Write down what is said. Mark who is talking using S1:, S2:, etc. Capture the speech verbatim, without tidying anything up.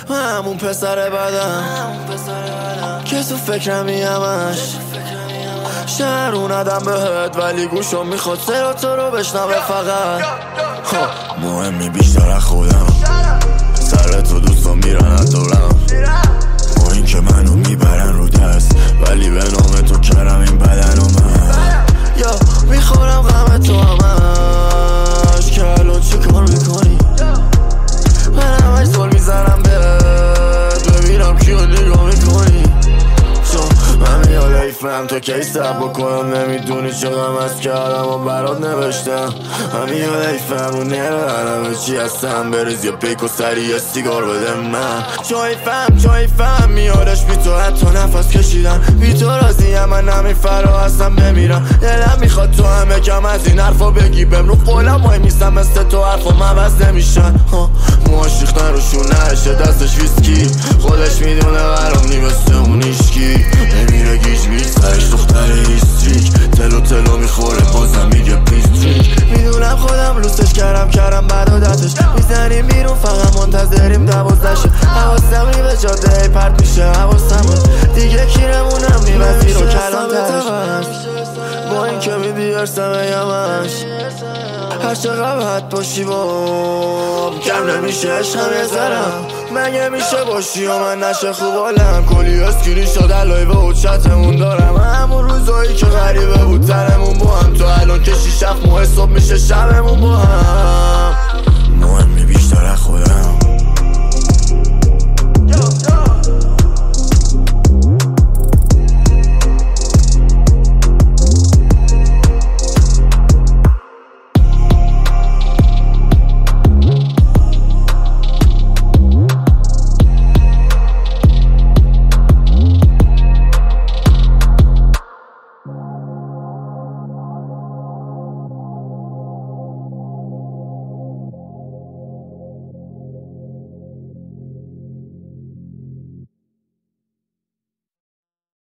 S1: همون پسر بدم که تو فکرمی همش شهر اوندم بهت ولی گوشم میخواد سر تو رو بشنوه فقط. مهمی بیشتر از خودم، سر تو دوستان میرن از دورم، با این که منو میبرن رو دست ولی به نام تو کردم این بدن و من. یا میخورم غم تو همش که الان چی کار میکنی؟ من همش زل میزنم بهت ببینم کیو نگاه میکنی. چون من یاد ایفم تو کی سب بکنم، نمیدونی چقدر از کردم و برات نوشتم. همین یاد ایفم رو نرنم چی هستم، بریز یا پیک و سری یه سیگار بده من. چون ایفم چون ایفم میادش بی تو حتی نفس کشیدن، بی تو راضیم من همین فرا هستم بمیرم. دلم میخواد تو همه کم از این حرفا بگی بهم رو قولم وای میستم مثل تو حرفا مبز نمیشن. موهاش ریختن روشون نشه دستش ویسکی، خودش میدونه برام نی مثل اون ایشکی. نمیره گیج میست سرش دختر هیستریک، تلو تلو میخوره بازم میگه پلیستریک. میدونم خودم لوستش کردم کردم بعد عادتش میزنیم بیرون فقط منتظریم دوازدشه. حواسم نی به جاده پرت میشه حواسم دیگه کیرمونم نی وزیر و کلان ترش، با این که میدی ارسم یمش هر چقدر حد باشی با کم نمیشه عشقم یه ذرم. مگه میشه باشی و من نشه خوب حالم، کلی اسکری شده لایو و چتمون دارم.